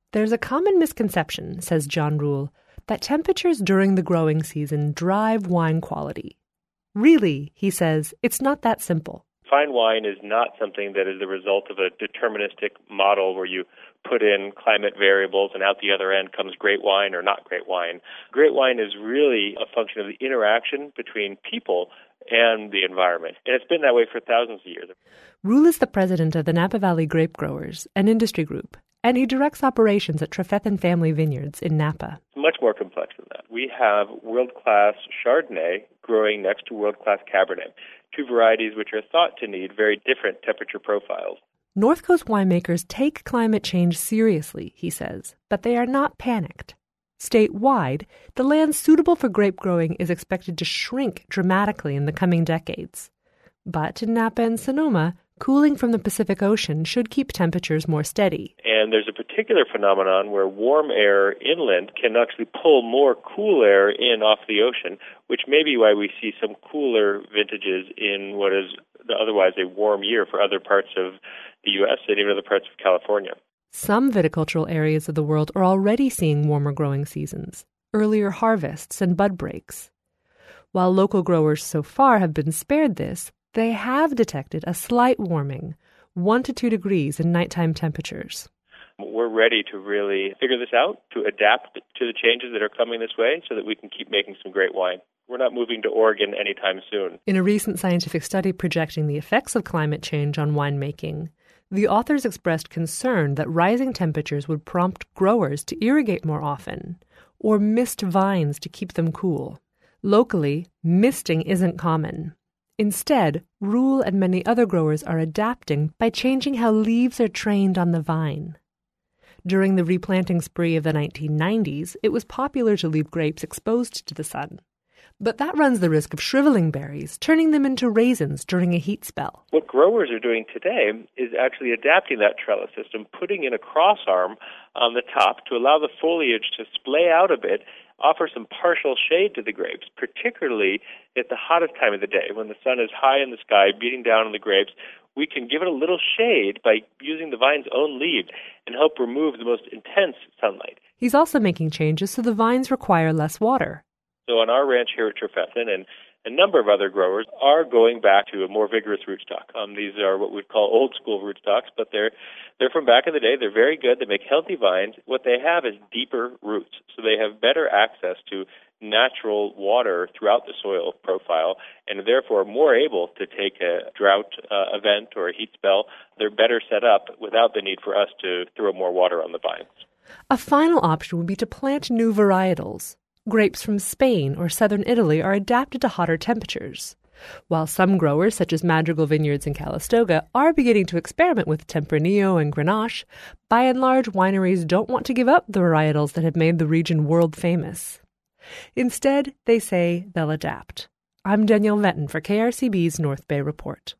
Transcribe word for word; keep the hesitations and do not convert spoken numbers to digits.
There's a common misconception, says John Rule, that temperatures during the growing season drive wine quality. Really, he says, it's not that simple. Fine wine is not something that is the result of a deterministic model where you put in climate variables and out the other end comes great wine or not great wine. Great wine is really a function of the interaction between people and the environment. And it's been that way for thousands of years. Rule is the president of the Napa Valley Grape Growers, an industry group, and he directs operations at Trefethen Family Vineyards in Napa. It's much more complex than that. We have world-class Chardonnay growing next to world-class Cabernet, two varieties which are thought to need very different temperature profiles. North Coast winemakers take climate change seriously, he says, but they are not panicked. Statewide, the land suitable for grape growing is expected to shrink dramatically in the coming decades. But in Napa and Sonoma, cooling from the Pacific Ocean should keep temperatures more steady. And there's a particular phenomenon where warm air inland can actually pull more cool air in off the ocean, which may be why we see some cooler vintages in what is otherwise a warm year for other parts of the U S and even other parts of California. Some viticultural areas of the world are already seeing warmer growing seasons, earlier harvests, and bud breaks. While local growers so far have been spared this, they have detected a slight warming, one to two degrees in nighttime temperatures. We're ready to really figure this out, to adapt to the changes that are coming this way so that we can keep making some great wine. We're not moving to Oregon anytime soon. In a recent scientific study projecting the effects of climate change on winemaking, the authors expressed concern that rising temperatures would prompt growers to irrigate more often or mist vines to keep them cool. Locally, misting isn't common. Instead, Rule and many other growers are adapting by changing how leaves are trained on the vine. During the replanting spree of the nineteen nineties, it was popular to leave grapes exposed to the sun. But that runs the risk of shriveling berries, turning them into raisins during a heat spell. What growers are doing today is actually adapting that trellis system, putting in a crossarm on the top to allow the foliage to splay out a bit, offer some partial shade to the grapes, particularly at the hottest time of the day when the sun is high in the sky, beating down on the grapes. We can give it a little shade by using the vine's own leaves and help remove the most intense sunlight. He's also making changes so the vines require less water. So on our ranch here at Trefethen and a number of other growers are going back to a more vigorous rootstock. Um, these are what we'd call old school rootstocks, but they're they're from back in the day. They're very good. They make healthy vines. What they have is deeper roots, so they have better access to natural water throughout the soil profile and are therefore more able to take a drought uh, event or a heat spell. They're better set up without the need for us to throw more water on the vines. A final option would be to plant new varietals. Grapes from Spain or southern Italy are adapted to hotter temperatures, while some growers, such as Madrigal Vineyards in Calistoga, are beginning to experiment with Tempranillo and Grenache. By and large, wineries don't want to give up the varietals that have made the region world famous. Instead, they say they'll adapt. I'm Danielle Vetten for K R C B's North Bay Report.